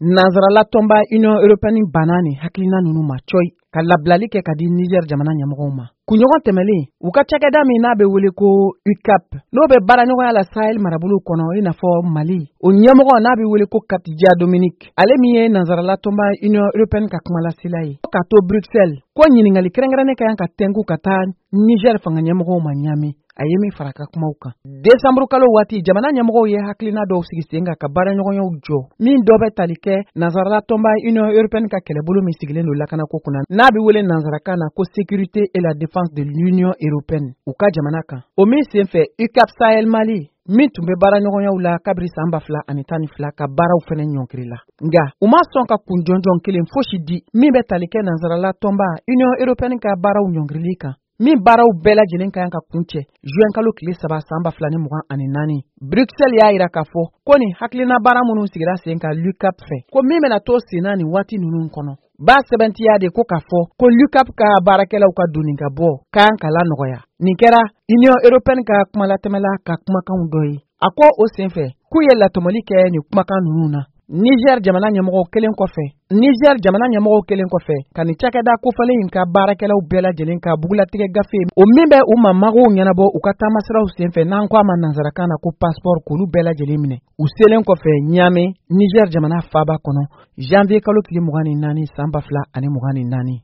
Nazarala tɔnba Union Européenne banani hakilina nunu ma coy ka labilali kɛ ka di Niger jamana ɲɛmɔgɔw ma. Kunɲɔgɔn tɛmɛlen u ka cakɛda min n'a bɛ wele ko UCAP n'o bɛ baaraɲɔgɔnya la Sahel marabolo kɔnɔ i n'a fɔ Mali o ɲɛmɔgɔ n'a bɛ wele ko Katija Dominique ale min ye Nazarala tɔnba Union Européenne ka kumalasila ye ka to Bruxelles ko ɲininkali kɛrɛnkɛrɛnnen ka kan ka tɛnku ka taa Niger fanga ɲɛmɔgɔw ma ɲami a ye min fara ka kumaw kan. Décembre kalo waati jamana ɲɛmɔgɔw ye hakilina dɔw sigi sen kan ka baaraɲɔgɔnyaw jɔ min dɔ bɛ tali kɛ Nazarala tɔnba Union Européenne ka kɛlɛbolo min sigilen don lakanako kunna n'a bɛ wele nanzarakan na ko sécurité et la défense de l'Union Européenne u ka jamana kan. O min senfɛ UCAP Sahel Mali min tun bɛ baaraɲɔgɔnyaw la kabiri san 2012 ka baaraw fɛnɛ ɲɔngiri la. Nga u ma sɔn ka kun jɔnjɔn kelen fosi di min bɛ tali kɛ Nazarala tɔnba Union Européenne ka baaraw ɲɔngirili kan. Min baaraw bɛɛ lajɛlen ka kan ka kuncɛ juin kalo tile 3 san 2024. Bruxelles y'a yira k'a fɔ ko nin hakilina baara minnu sigira sen kan UCAP fɛ ko min bɛna to senna nin waati ninnu kɔnɔ b'a sɛbɛntiya de ko k'a fɔ ko UCAP ka baarakɛlaw ka doni ka bɔ kan ka la nɔgɔya. Nin kɛra Union Européenne ka kumalatɛmɛla ka kumakanw dɔ ye. A ko o senfɛ k'u ye latɔmɔli kɛ nin kumakan ninnu na. Niger jamana ɲɛmɔgɔw kelen kɔfɛ ka nin cakɛda kofalen in ka baarakɛlaw bɛɛ lajɛlen ka bugulatigɛ gafe o min bɛ u ma magow ɲɛnabɔ u ka taamasiraw senfɛ n'an ko a ma nanzarakan na ko passeport k'olu bɛɛ lajɛlen minɛ u selen kɔfɛ Niamey Niger jamana faaba kɔnɔ janvier kalo tile 24 san 2024.